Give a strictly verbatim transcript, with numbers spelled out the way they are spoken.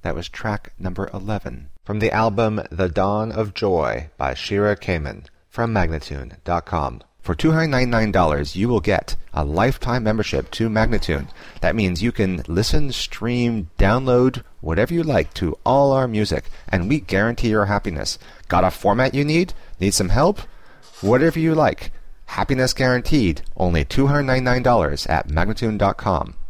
That was track number eleven. From the album The Dawn of Joy by Shira Kamen from Magnatune dot com. For two hundred ninety-nine dollars, you will get a lifetime membership to Magnatune. That means you can listen, stream, download, whatever you like to all our music, and we guarantee your happiness. Got a format you need? Need some help? Whatever you like. Happiness guaranteed. Only two hundred ninety-nine dollars at Magnatune dot com.